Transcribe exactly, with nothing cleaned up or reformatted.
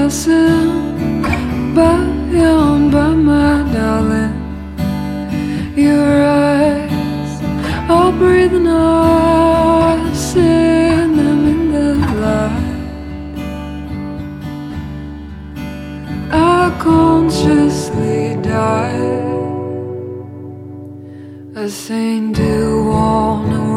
passing by on by, my darling. Your eyes are breathing out, seeing them in the light. I consciously die. A saint do wanna